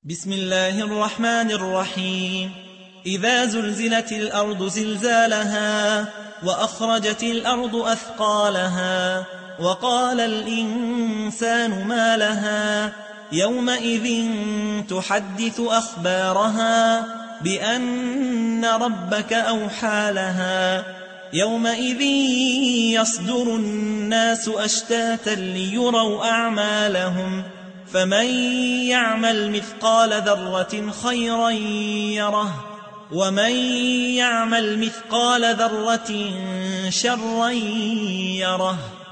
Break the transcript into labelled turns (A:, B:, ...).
A: بسم الله الرحمن الرحيم. إذا زلزلت الأرض زلزالها وأخرجت الأرض أثقالها وقال الإنسان ما لها يومئذ تحدث أخبارها بأن ربك أوحى لها يومئذ يصدر الناس أشتاتا ليروا أعمالهم فمن يعمل مثقال ذرة خيرا يره ومن يعمل مثقال ذرة شرا يره.